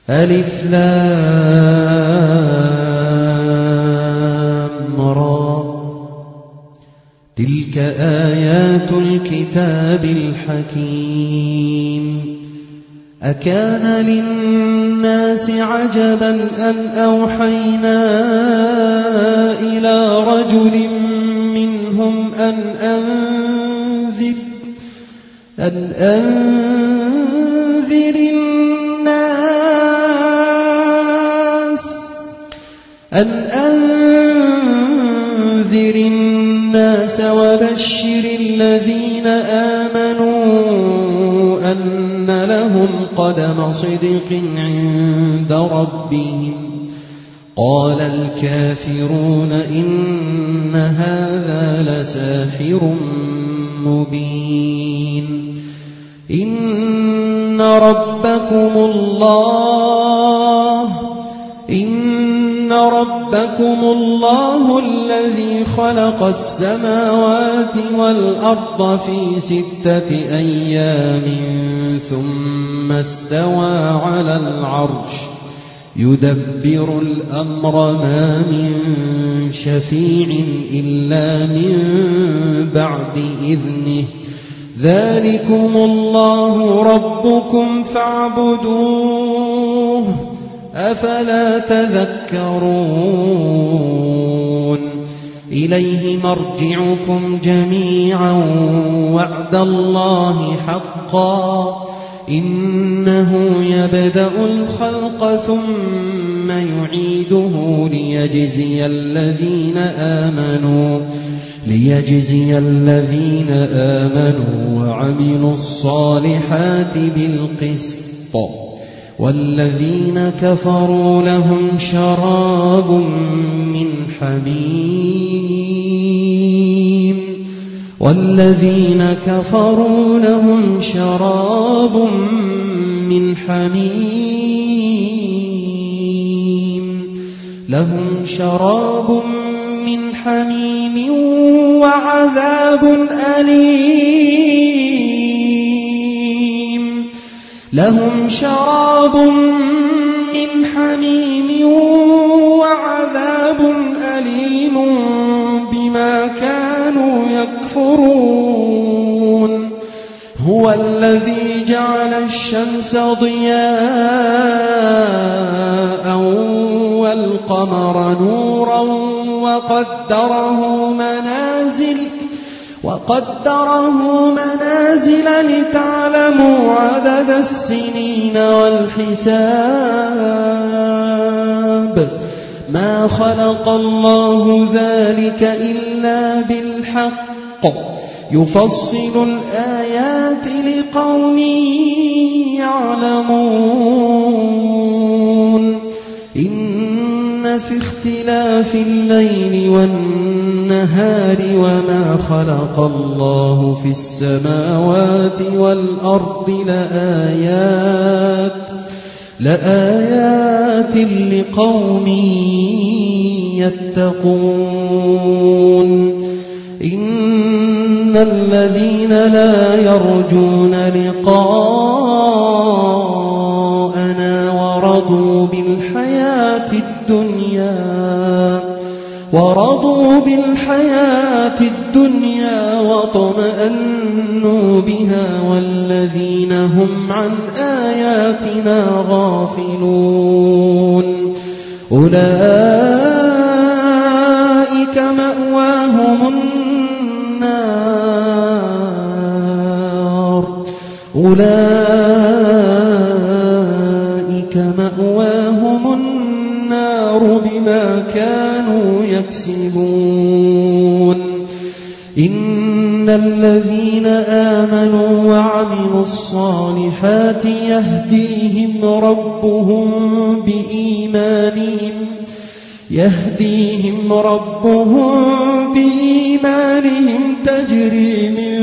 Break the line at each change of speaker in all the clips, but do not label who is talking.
ألف لام را تلك آيات الكتاب الحكيم أكان للناس عجبا أن أوحينا إلى رجل منهم أن أنذر الناس وبشر الذين آمنوا أن لهم قدم صدق عند ربهم قال الكافرون إن هذا لساحر مبين إن ربكم الله الذي خلق السماوات والأرض في 6 أيام ثم استوى على العرش يدبر الأمر ما من شفيع إلا من بعد إذنه ذلكم الله ربكم فاعبدوه أفلا تذكرون إليه مرجعكم جميعا وعد الله حقا إنه يبدأ الخلق ثم يعيده ليجزي الذين آمنوا وعملوا الصالحات بالقسط والذين كفروا لهم شراب من حميم وعذاب أليم بما كانوا يكفرون هو الذي جعل الشمس ضياء والقمر نورا وقدره منازل لتعلموا عدد السنين والحساب ما خلق الله ذلك إلا بالحق يفصل الآيات لقوم يعلمون إن في اختلاف الليل والنهار وما خلق الله في السماوات والأرض لآيات لقوم يتقون إن الذين لا يرجون لقاءنا ورضوا بالحياة الدنيا واطمأنوا بها والذين هم عن آياتنا غافلون أولئك مأواهم النار بما كانوا يكسبون إن الذين آمنوا وعملوا الصالحات يهديهم ربهم تجري من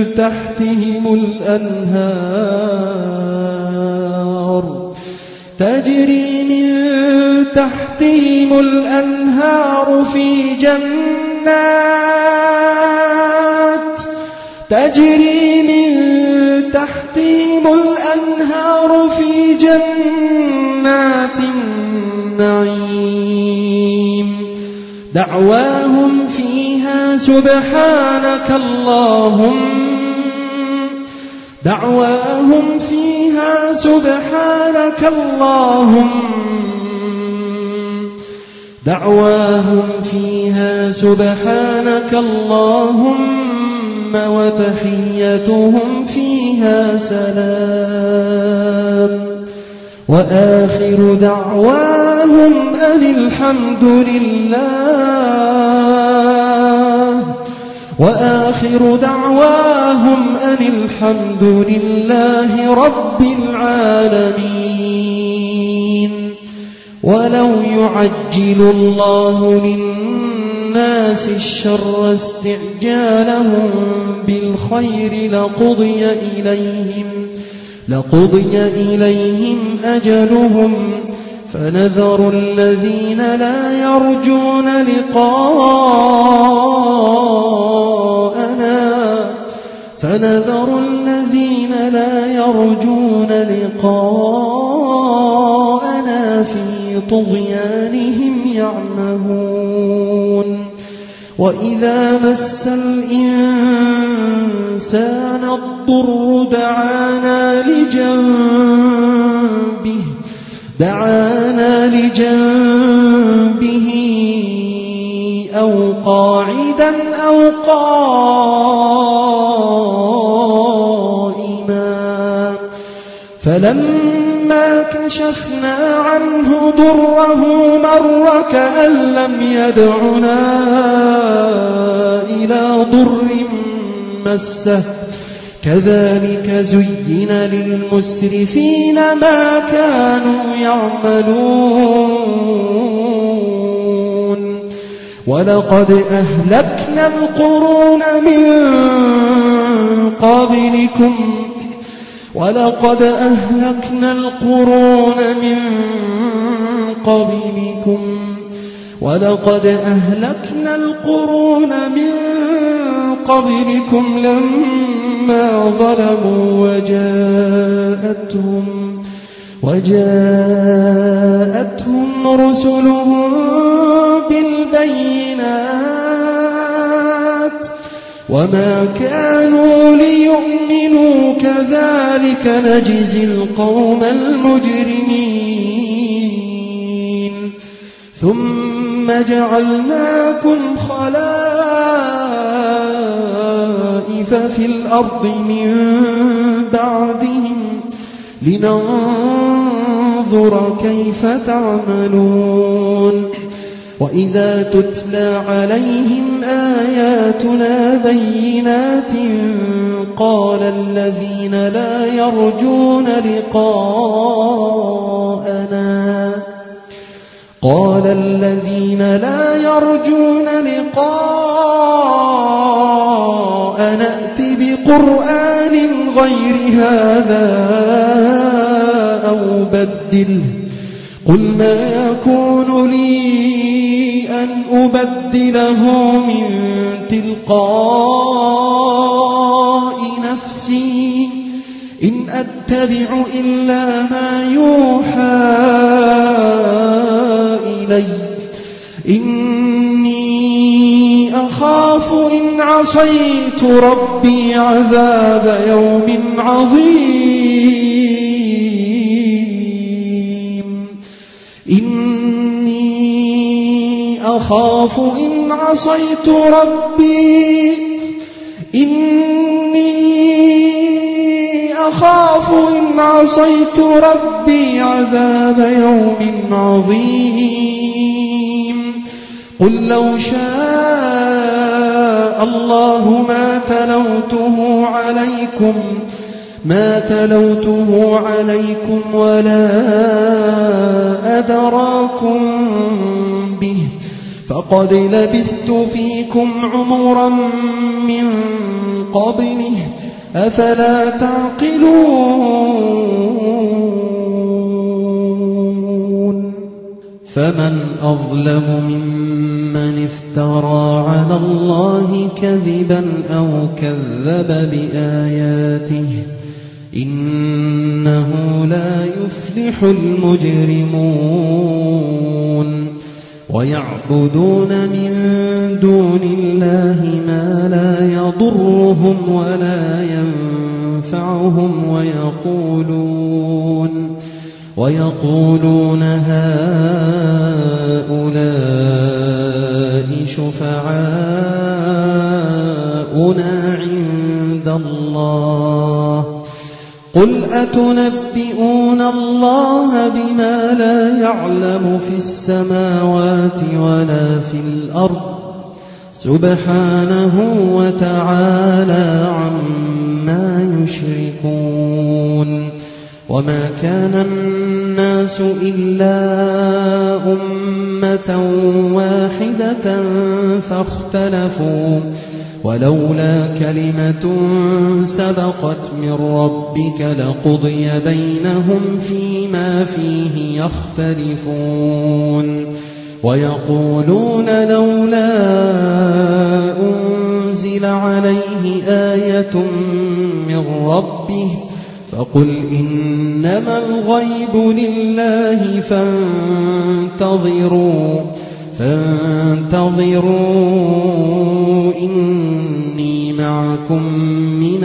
تحتهم الأنهار في جنات دعواهم فيها سبحانك اللهم وتحيتهم فيها سلام وآخر دعواهم أن الحمد لله رب العالمين. ولو يعجل الله للناس الشر استعجالهم بالخير لقضي إليهم أجلهم فنذر الذين لا يرجون لقاءنا في طغيانهم يعمهون. وإذا مس الإنسان الضر دعانا لجنبه أو قاعدا أو قائما فلما كشفنا عنه ضره مر كأن لم يدعنا إلى ضر مسه كذلك زين للمسرفين ما كانوا يعملون. ولقد أهلكنا القرون من قبلكم لما ظلموا وجاءتهم رسلهم بالبينات وما كانوا ليؤمنوا كذلك نجزي القوم المجرمين. ثم جعلناكم خلائف في الأرض من بعدهم لننظر كيف تعملون. وإذا تتلى عليهم آياتنا بينات قال الذين لا يرجون لقاءنا ائت بقرآن غير هذا أو بدله قل ما يكون لي أن أبدله من تلقاء نفسي إن أتبع إلا ما يوحى إلي إني أخاف إن عصيت ربي عذاب يوم عظيم. إني أخاف إن عصيت ربي عذاب يوم عظيم. قل لو شاء الله ما تلوته عليكم ولا أدراكم به فقد لبثت فيكم عمرا من قبله أفلا تعقلون. فمن أظلم ممن افترى على الله كذبا أو كذب بآياته إنه لا يفلح المجرمون. ويعبدون من دون الله ما لا يضرهم ولا ينفعهم ويقولون هؤلاء شفعاؤنا عند الله قل أتنبئون الله بما لا يعلم في السماوات ولا في الأرض سبحانه وتعالى عما يشركون وما كان الناس إلا أمة واحدة فاختلفوا ولولا كلمة سبقت من ربك لقضي بينهم فيما فيه يختلفون ويقولون لولا أنزل عليه آية من ربه فقل إنما الغيب لله فانتظروا إني معكم من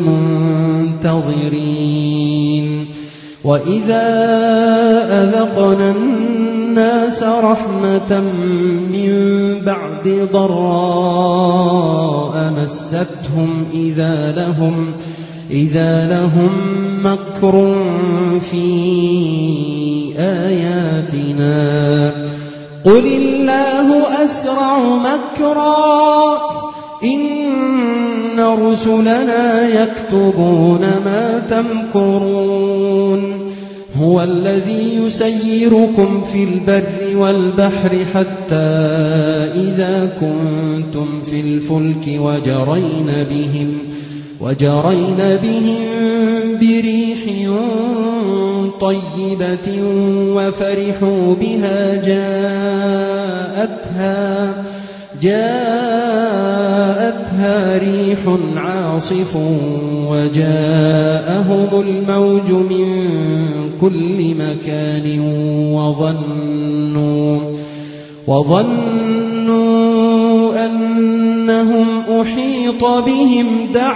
المنتظرين وإذا أذقنا الناس رحمة من بعد ضراء مستهم إذا لهم مكر في آياتنا قل الله أسرع مكرا إن رسلنا يكتبون ما تمكرون هو الذي يسيركم في البر والبحر حتى إذا كنتم في الفلك وجرين بهم بريح طيبة وفرحوا بها جاءتها ريح عاصف وجاءهم الموج من كل مكان وظنوا أنهم أحيط بهم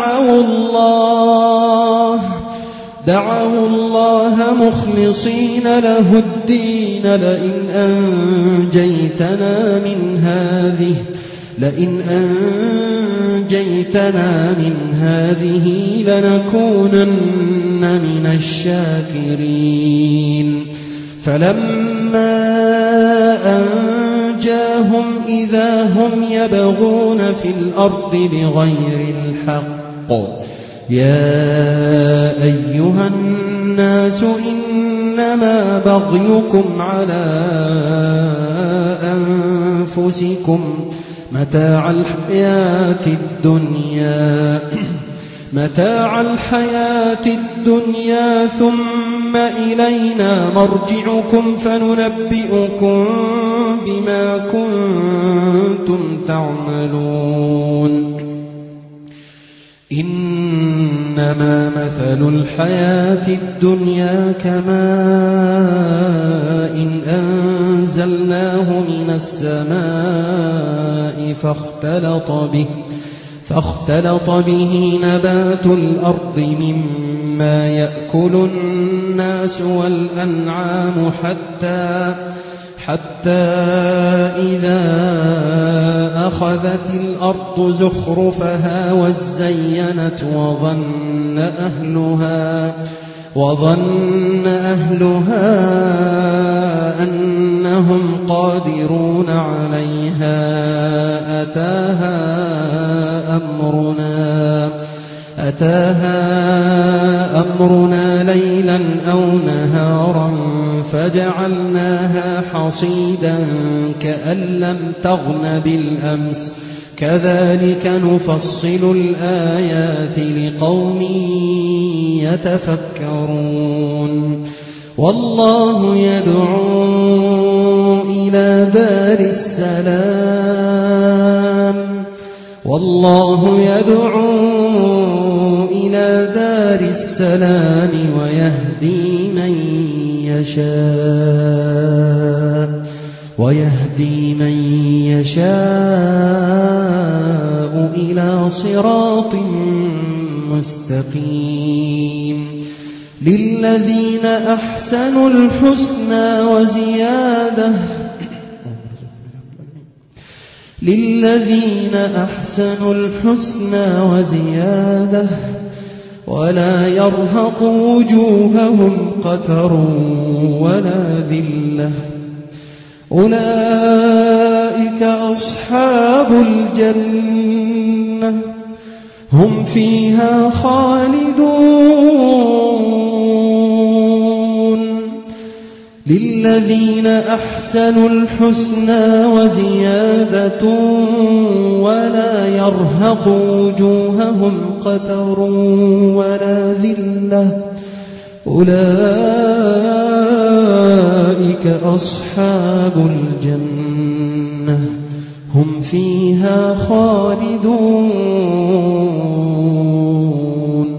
دعوا الله مخلصين له الدين لئن أنجيتنا من هذه لنكونن من الشاكرين فلما أنجاهم إذا هم يبغون في الأرض بغير الحق يا أيها الناس إنما بغيكم على أنفسكم متاع الحياة الدنيا ثم إلينا مرجعكم فننبئكم بما كنتم تعملون إنما مثل الحياة الدنيا كماء أنزلناه من السماء فاختلط به نبات الأرض مما يأكل الناس والأنعام حتى إذا أخذت الأرض زخرفها وزينت وظن أهلها أنهم قادرون عليها أتاها أمرنا ليلا أو نهارا فجعلناها حصيدا كأن لم تغن بالأمس كذلك نفصل الآيات لقوم يتفكرون والله يدعو إلى دار السلام ويهدي من يشاء ويهدي من يشاء إلى صراط مستقيم للذين أحسنوا الحسنى وزيادة ولا يرهق وجوههم قتر ولا ذلة أولئك أصحاب الجنة هم فيها خالدون للذين أحسنوا الحسنى وزيادة ولا يرهق وجوههم قتر ولا ذلة أولئك أصحاب الجنة هم فيها خالدون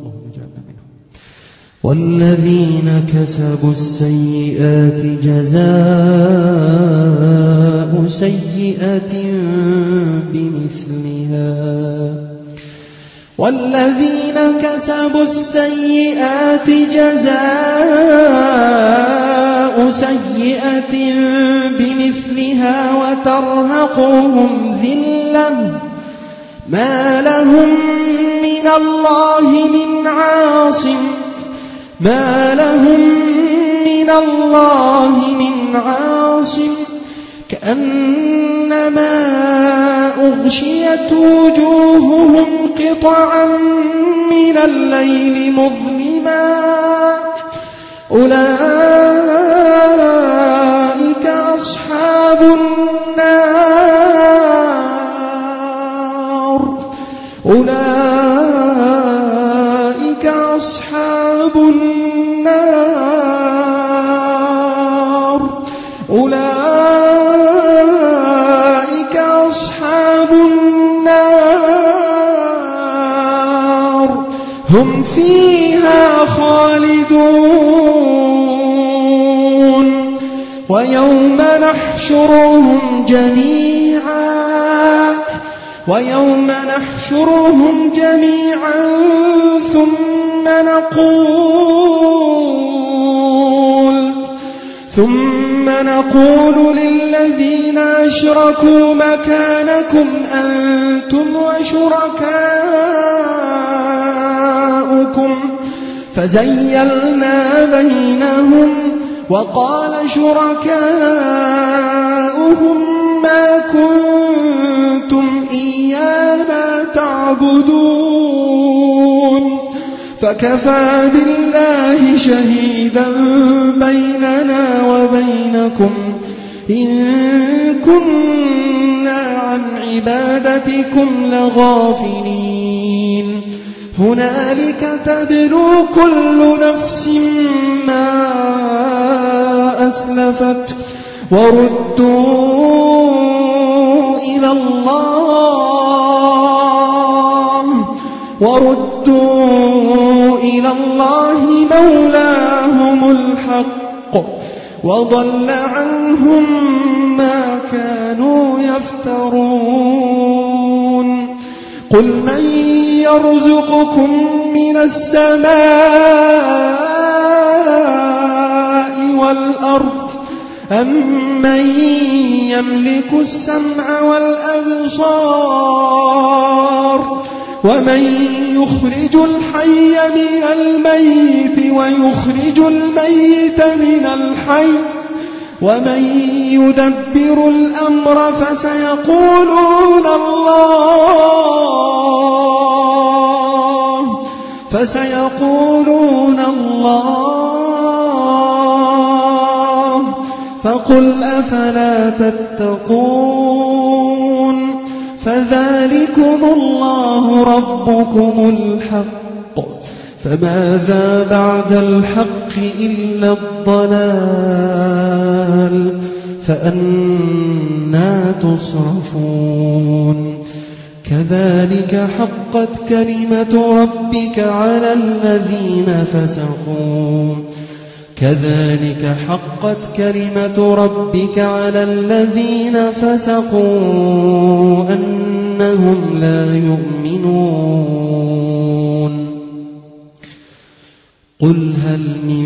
والذين كسبوا السيئات جزاء سيئة بمثلها وترهقهم ذلة ما لهم من الله من عاصم كأنما أغشيت وجوههم قطعا من الليل مظلما أولئك أصحاب النار هم فيها خالدون ويوم نحشرهم جميعا ثم نقول للذين أشركوا مكانكم أنتم وشركاؤكم فزيلنا بينهم وقال شركاؤهم ما كنتم إيانا تعبدون فكفى بالله شهيدا بيننا وبينكم إن كنا عن عبادتكم لغافلين هنالك تبلو كل نفس ما أسلفت وردوا إلى الله مولاهم الحق وضل عنهم ما كانوا يفترون قل من يرزقكم من السماء والأرض أمن يملك السمع والأبصار ومن يخرج الحي من الميت ويخرج الميت من الحي ومن يدبر الأمر فسيقولون الله فقل أفلا تتقون فذلكم الله ربكم الحق فماذا بعد الحق إلا الضلال فأنى تصرفون كذلك حقت كلمة ربك على الذين فسقوا كذلك حقت كلمة ربك على الذين فسقوا أنهم لا يؤمنون قل هل من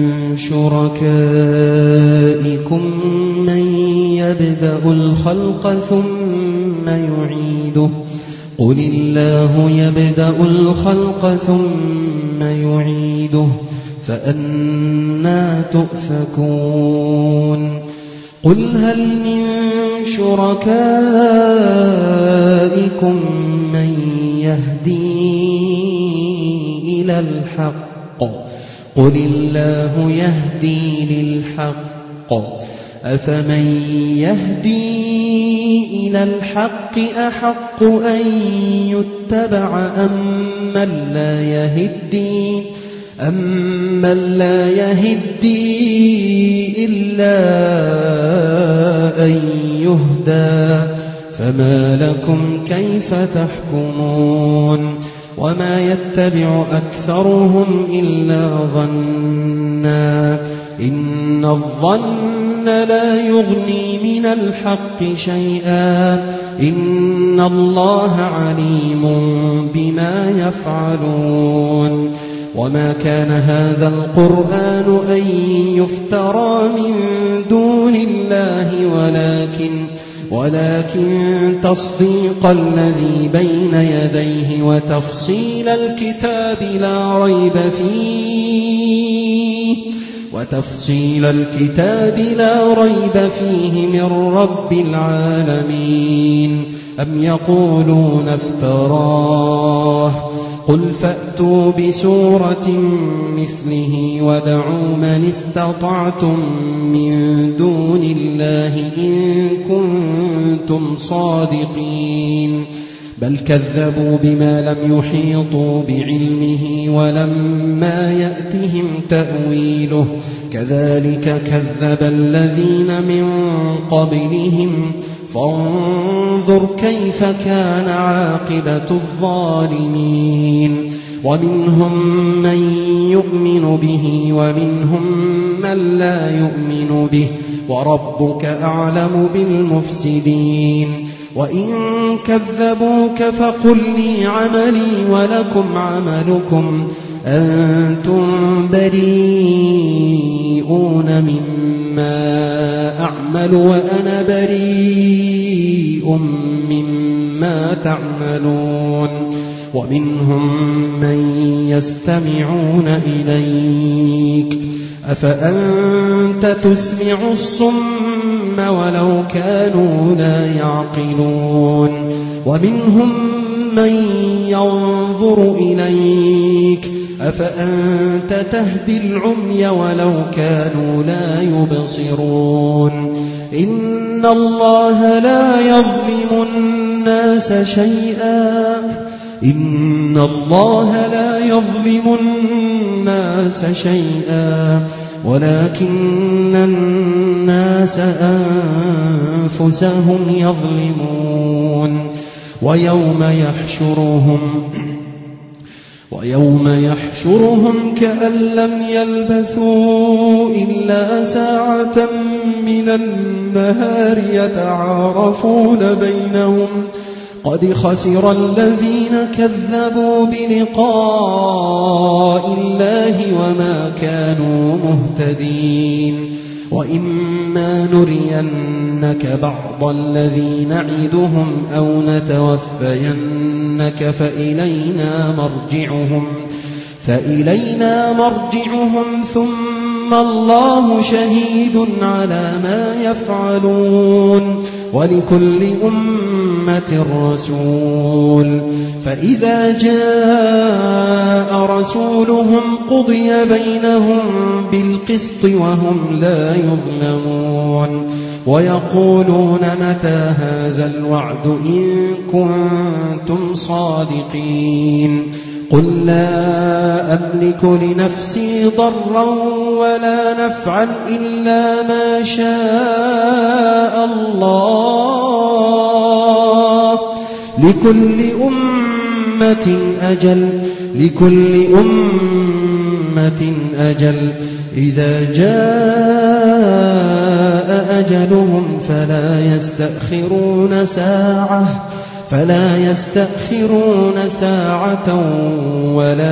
شركائكم من يبدأ الخلق ثم يعيده قل الله يبدأ الخلق ثم يعيده فأنى تؤفكون قل هل من شركائكم من يهدي إلى الحق قل الله يهدي للحق أفمن يهدي إلى الحق أحق أن يتبع أمن لا يهدي إلا أن يهدى فما لكم كيف تحكمون وما يتبع أكثرهم إلا ظنا إن الظن لا يغني من الحق شيئا إن الله عليم بما يفعلون وما كان هذا القرآن أن يفترى من دون الله ولكن تصديق الذي بين يديه وتفصيل الكتاب لا ريب فيه من رب العالمين أم يقولون افتراه قل فأتوا بسورة مثله ودعوا من استطعتم من دون الله إن كنتم صادقين بل كذبوا بما لم يحيطوا بعلمه ولما يأتهم تأويله كذلك كذب الذين من قبلهم فانظر كيف كان عاقبة الظالمين ومنهم من يؤمن به ومنهم من لا يؤمن به وربك أعلم بالمفسدين وإن كذبوك فقل لي عملي ولكم عملكم أنتم بريئون مما أعمل وأنا بريء مما تعملون ومنهم من يستمعون إليك أفأنت تسمع الصم ولو كانوا لا يعقلون ومنهم من ينظر إليك أفأنت تهدي العمي ولو كانوا لا يبصرون إن الله لا يظلم الناس شيئا ولكن الناس أنفسهم يظلمون ويوم يحشرهم كأن لم يلبثوا إلا ساعة من النهار يتعارفون بينهم قد خسر الذين كذبوا بلقاء الله وما كانوا مهتدين وإما نرينك بعض الذي نعدهم أو نتوفينك فإلينا مرجعهم ثم الله شهيد على ما يفعلون ولكل أمة رسول فإذا جاء رسولهم قضي بينهم بالقسط وهم لا يظلمون ويقولون متى هذا الوعد إن كنتم صادقين قل لا أملك لنفسي ضرا ولا نفعا إلا ما شاء الله لكل أمة أجل إذا جاء أجلهم فلا يستأخرون ساعة ولا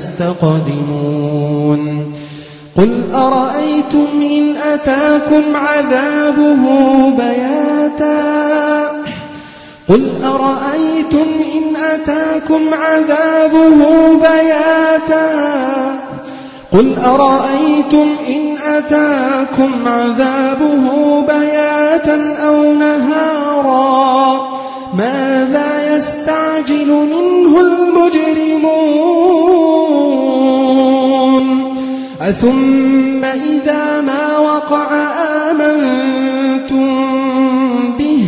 يستقدمون قل أرأيتم إن أتاكم عذابه بياتا أو نهارا ماذا يستعجل منه المجرمون أثم إذا ما وقع آمنتم به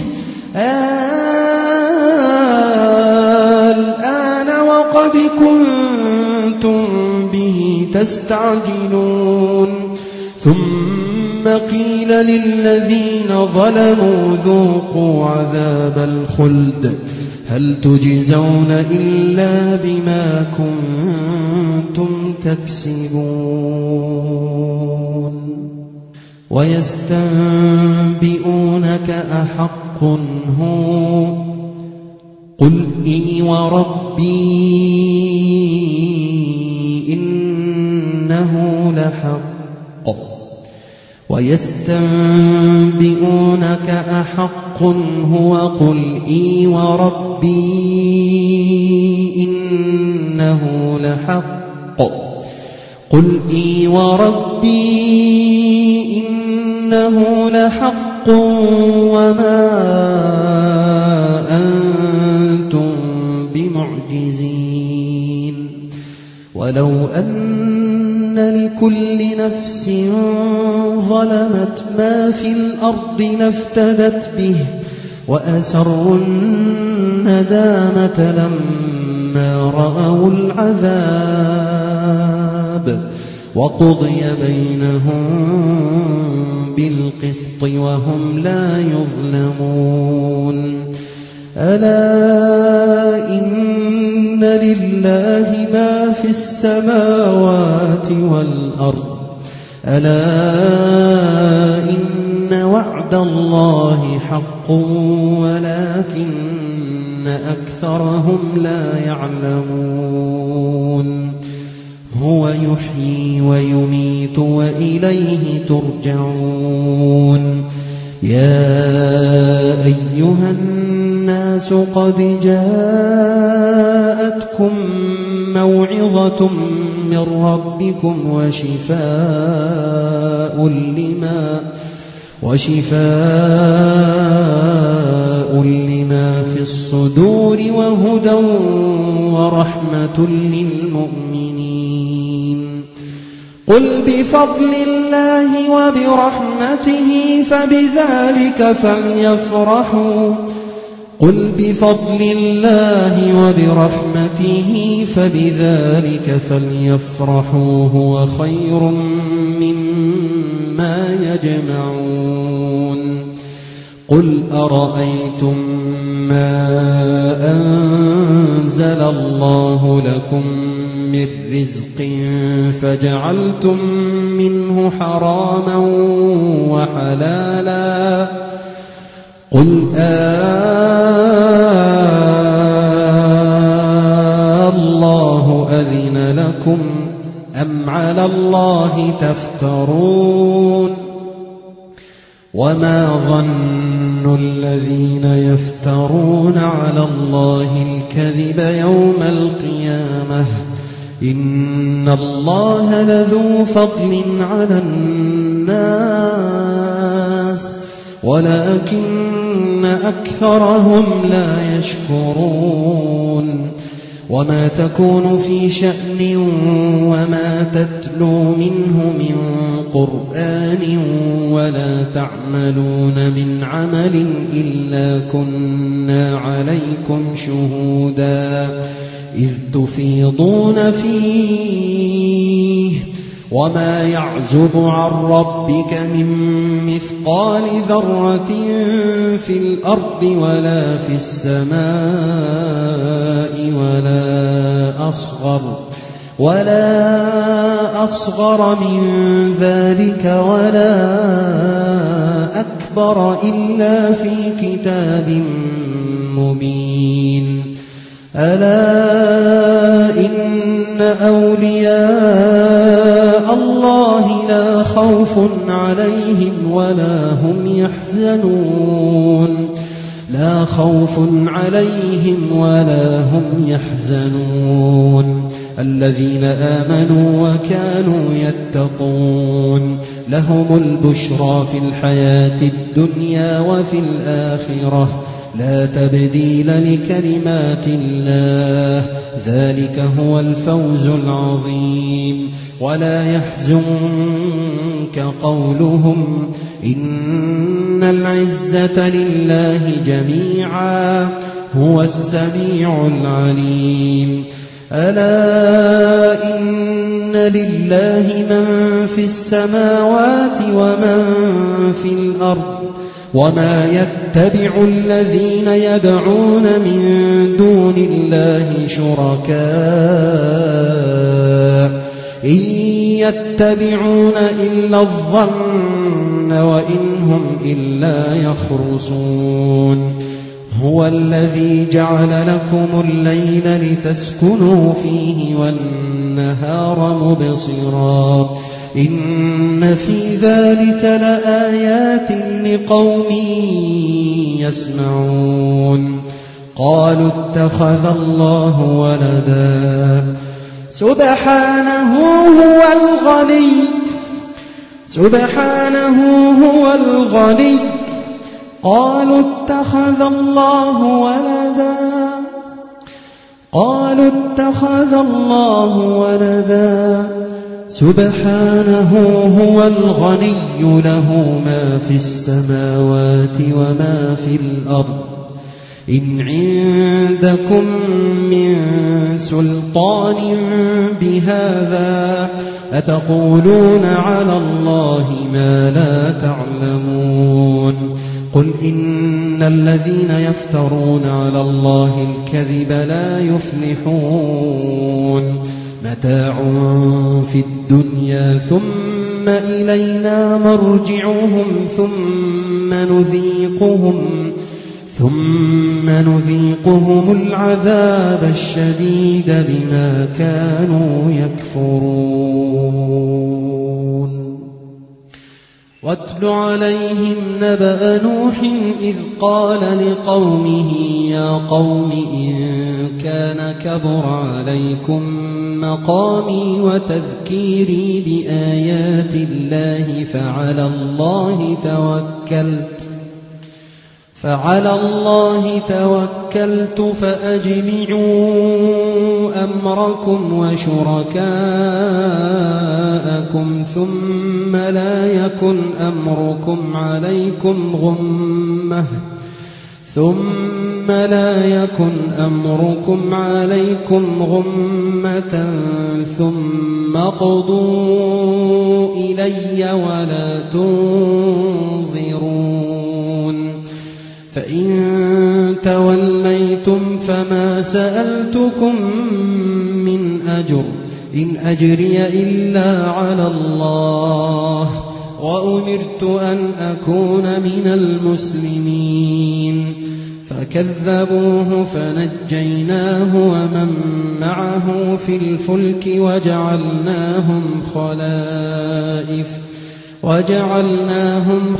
الآن وقد كنتم به تستعجلون ثم قيل للذين ظلموا ذوقوا عذاب الخلد هل تجزون إلا بما كنتم تكسبون ويستنبئونك أحق هو قل إي وربي إنه لحق ويستنبئونك أحق هو قل إي وربي إنه لحق وما أنتم بمعجزين ولو أن لكل نفس ظلمت ما في الأرض لافتدت به وأسروا الندامة لما رأوا العذاب وقضي بينهم بالقسط وهم لا يظلمون ألا إن لله ما في السماوات والأرض ألا إن وعد الله حق ولكن أكثرهم لا يعلمون هو يحيي ويميت وإليه ترجعون يا أيها الناس قد جاءتكم موعظة من ربكم وشفاء لما في الصدور وهدى ورحمة للمؤمنين قل بفضل الله وبرحمته فبذلك فليفرحوا هو خير مما يجمعون قل أرأيتم ما أنزل الله لكم من رزق فجعلتم منه حراما وحلالا قل الله أذن لكم أم على الله تفترون وما ظن الذين يفترون على الله الكذب يوم القيامة إن الله لذو فضل على الناس ولكن أكثرهم لا يشكرون وما تكون في شأن وما تتلو منه من قرآن ولا تعملون من عمل إلا كنا عليكم شهودا إذ تفيضون فيه وما يعزب عن ربك من مثقال ذرة في الأرض ولا في السماء ولا أصغر من ذلك ولا أكبر إلا في كتاب مبين. ألا إن أولياء الله لا خوف عليهم ولا هم يحزنون لا خوف عليهم ولا هم يحزنون الذين آمنوا وكانوا يتقون لهم البشرى في الحياة الدنيا وفي الآخرة لا تبديل لكلمات الله ذلك هو الفوز العظيم. ولا يحزنك قولهم إن العزة لله جميعا هو السميع العليم. ألا إن لله من في السماوات ومن في الأرض وما يتبع الذين يدعون من دون الله شركاء إن يتبعون إلا الظن وإن هم إلا يخرصون. هو الذي جعل لكم الليل لتسكنوا فيه والنهار مبصرا إن في ذلك لآيات لقوم يسمعون. قالوا اتخذ الله ولدا سبحانه هو الغني قالوا اتخذ الله ولدا سبحانه هو الغني له ما في السماوات وما في الأرض إن عندكم من سلطان بهذا أتقولون على الله ما لا تعلمون. قل إن الذين يفترون على الله الكذب لا يفلحون متاع في الدنيا ثم إلينا مرجعهم ثم نذيقهم العذاب الشديد بما كانوا يكفرون. واتل عليهم نبأ نوح إذ قال لقومه يا قوم إن كان كبر عليكم مقامي وتذكيري بآيات الله فعلى الله توكلت فأجمعوا أمركم وشركاءكم ثم لا يكن أمركم عليكم غمة ثم اقضوا إلي ولا تنظرون. فإن توليتم فما سألتكم من أجر إن أجري إلا على الله وأمرت أن أكون من المسلمين. فكذبوه فنجيناه ومن معه في الفلك وجعلناهم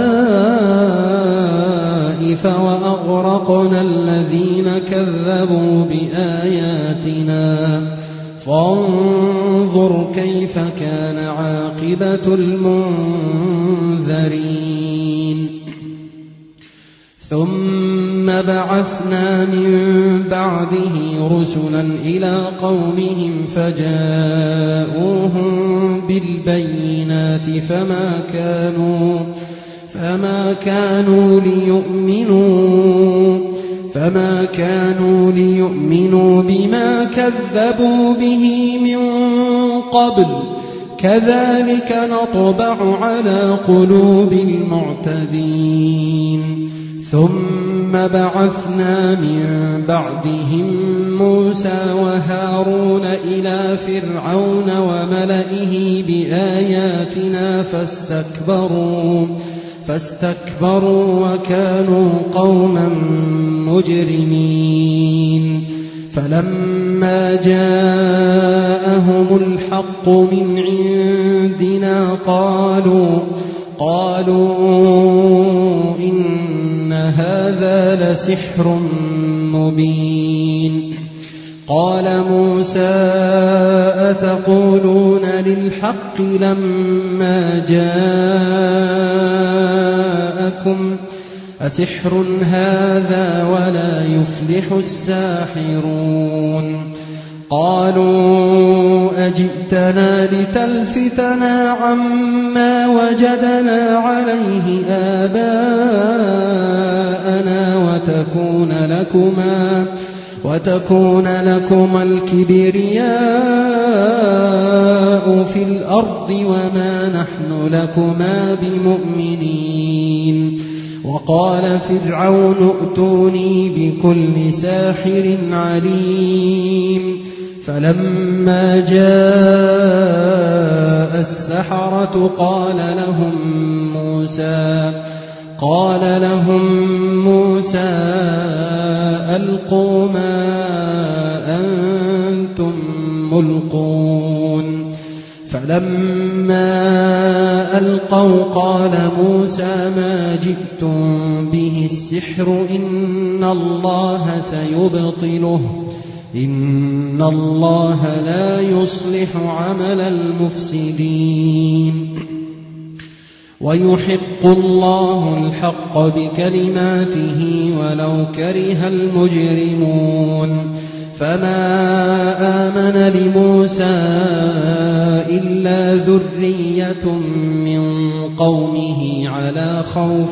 خلائف وأغرقنا الذين كذبوا بآياتنا فانظر كيف كان عاقبة المنذرين. ثم بعثنا من بعده رسلا إلى قومهم فجاءوهم بالبينات فما كانوا ليؤمنوا بما كذبوا به من قبل كذلك نطبع على قلوب المعتدين. ثم ثم بعثنا من بعدهم موسى وهارون إلى فرعون وملئه بآياتنا فاستكبروا وكانوا قوما مجرمين. فلما جاءهم الحق من عندنا قالوا إن هذا لسحر مبين. قال موسى أتقولون للحق لما جاءكم أسحر هذا ولا يفلح الساحرون. قالوا أجئتنا لتلفتنا عما وجدنا عليه آباءنا وتكون لكما الكبرياء في الأرض وما نحن لكما بمؤمنين. وقال فرعون ائتوني بكل ساحر عليم. فلما جاء السحرة قال لهم موسى ألقوا ما أنتم ملقون. فلما ألقوا قال موسى ما جئتم به السحر إن الله سيبطله إن الله لا يصلح عمل المفسدين. ويحق الله الحق بكلماته ولو كره المجرمون. فما آمن لموسى إلا ذرية من قومه على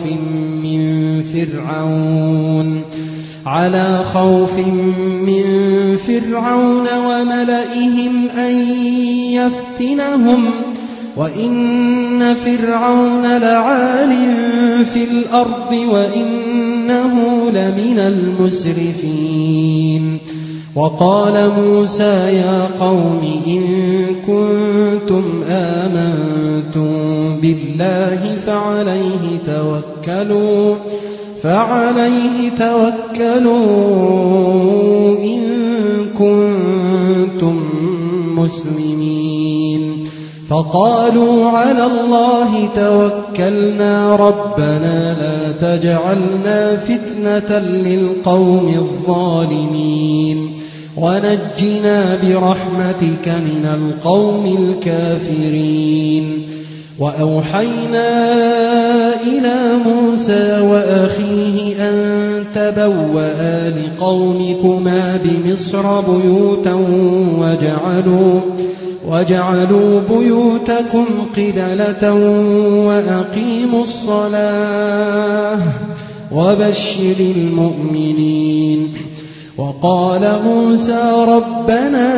خوف من فرعون وملئهم أن يفتنهم وإن فرعون لعال في الأرض وإنه لمن المسرفين. وقال موسى يا قوم إن كنتم آمنتم بالله فعليه توكلوا إن كنتم مسلمين. فقالوا على الله توكلنا ربنا لا تجعلنا فتنة للقوم الظالمين ونجنا برحمتك من القوم الكافرين. وأوحينا إلى موسى وأخيه أن تبوأ لقومكما بمصر بيوتا واجعلوا بيوتكم قبلة وأقيموا الصلاة وبشر المؤمنين. وقال موسى ربنا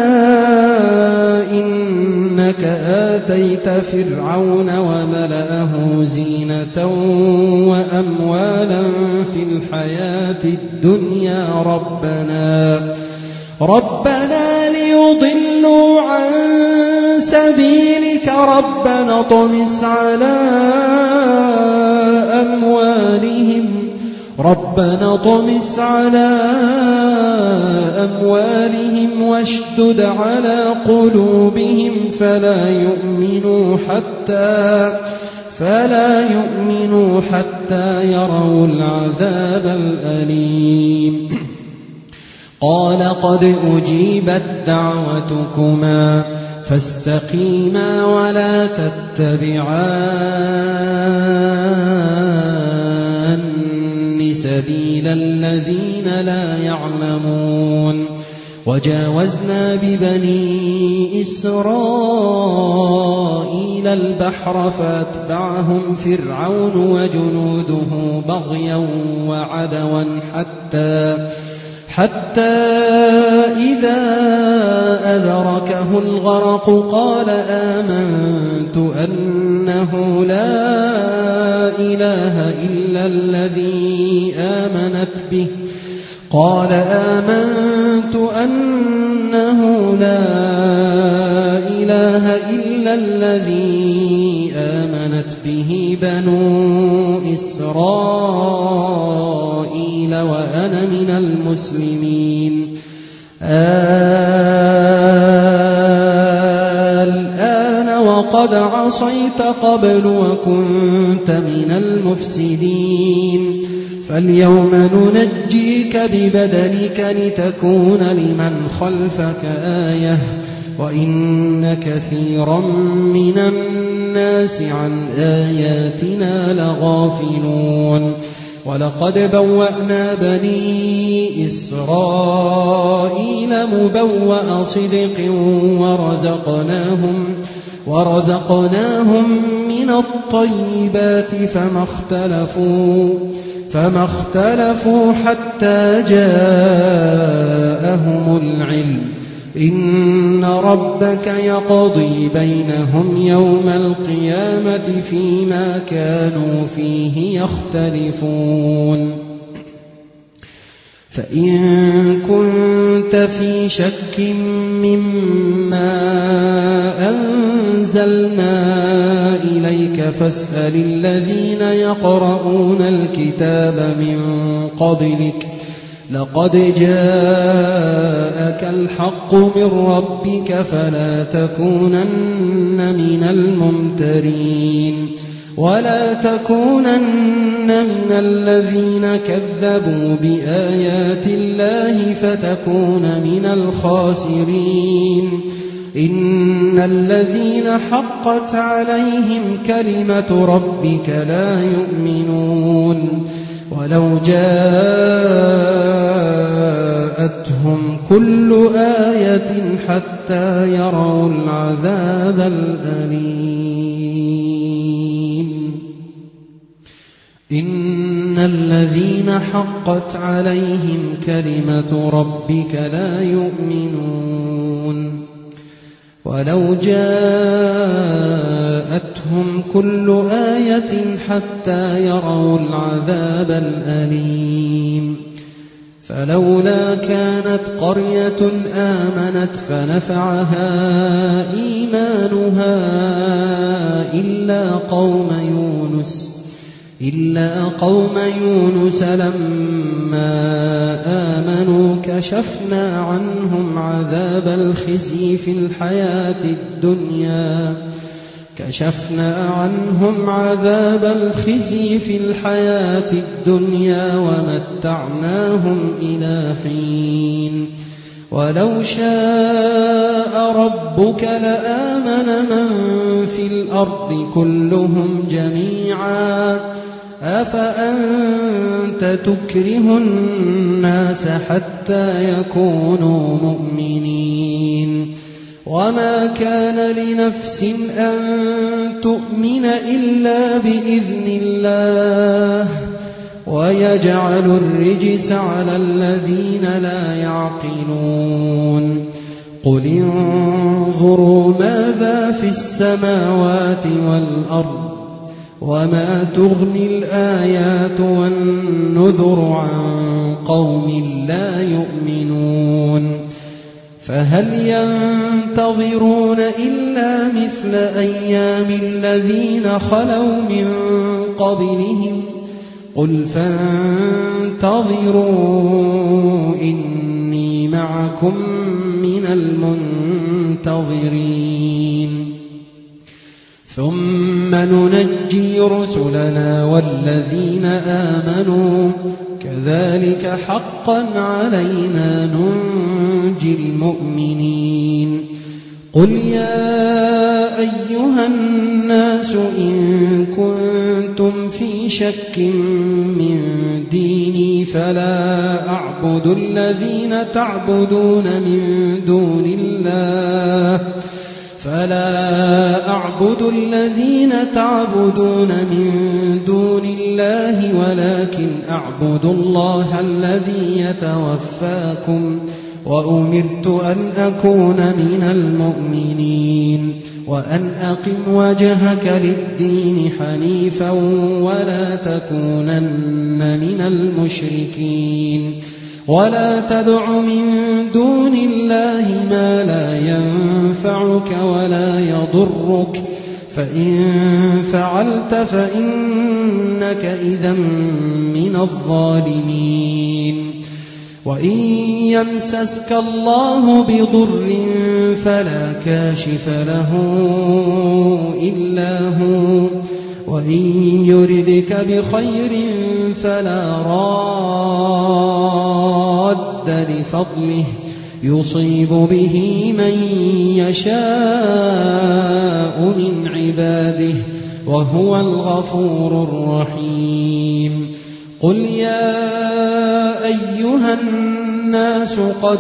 إنك آتيت فرعون وملأه زينة وأموالا في الحياة الدنيا ربنا ليضلوا عن سبيلك ربنا اطمس على أموالهم واشدد على قلوبهم فلا يؤمنوا حتى يروا العذاب الأليم. قال قد أجيبت دعوتكما فاستقيما ولا تتبعان سبيل الذين لا يعلمون. وجاوزنا ببني إسرائيل البحر فأتبعهم فرعون وجنوده بغيا وعدوا حتى إذا أدركه الغرق قال آمنت أنه لا إله إلا الذي آمنت به قال آمنت أنه لا إله إلا الذي آمنت به بنو إسرائيل وأنا من المسلمين الآن وقد عصيت قبل وكنت من المفسدين فاليوم ننجيك ببدنك لتكون لمن خلفك آية وإن كثيرا من الناس عن آياتنا لغافلون ولقد بوأنا بني إسرائيل مبوأ صدق ورزقناهم من الطيبات فما اختلفوا حتى جاءهم العلم إن ربك يقضي بينهم يوم القيامة فيما كانوا فيه يختلفون فإن كنت في شك مما أنزلنا إليك فاسأل الذين يقرؤون الكتاب من قبلك لقد جاءك الحق من ربك فلا تكونن من الممترين ولا تكونن من الذين كذبوا بآيات الله فتكون من الخاسرين إن الذين حقت عليهم كلمة ربك لا يؤمنون ولو جاءتهم كل آية حتى يروا العذاب الأليم إن الذين حقت عليهم كلمة ربك لا يؤمنون ولو جاءتهم كل آية حتى يروا العذاب الأليم فلولا كانت قرية آمنت فنفعها إيمانها إلا قوم يونس لما آمنوا كشفنا عنهم عذاب الخزي في الحياة الدنيا ومتعناهم إلى حين ولو شاء ربك لآمن من في الأرض كلهم جميعا أفأنت تكره الناس حتى يكونوا مؤمنين وما كان لنفس أن تؤمن إلا بإذن الله ويجعل الرجس على الذين لا يعقلون قل انظروا ماذا في السماوات والأرض وما تغني الآيات والنذر عن قوم لا يؤمنون فهل ينتظرون إلا مثل أيام الذين خلوا من قبلهم قل فانتظروا إني معكم من المنتظرين ثم ننجي رسلنا والذين آمنوا كذلك حقا علينا ننجي المؤمنين قل يا أيها الناس إن كنتم في شك من ديني فلا أعبد الذين تعبدون من دون الله ولكن أعبد الله الذي يتوفاكم وأمرت أن أكون من المؤمنين وأن أقم وجهك للدين حنيفا ولا تكونن من المشركين ولا تدع من دون الله ما لا ينفعك ولا يضرك فإن فعلت فإنك إذا من الظالمين وإن يمسسك الله بضر فلا كاشف له إلا هو وإن يردك بخير فلا راد لفضله يصيب به من يشاء من عباده وهو الغفور الرحيم قل يا أيها الناس قد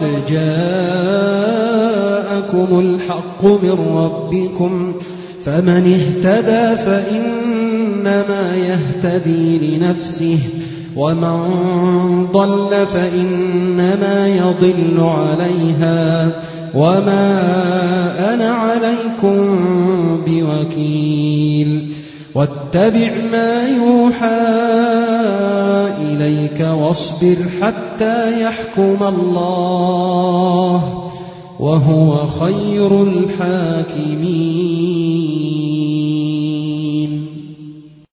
جاءكم الحق من ربكم فمن اهتدى فإنما يهتدي لنفسه ومن ضل فإنما يضل عليها وما أنا عليكم بوكيل واتبع ما يوحى إليك واصبر حتى يحكم الله وهو خير الحاكمين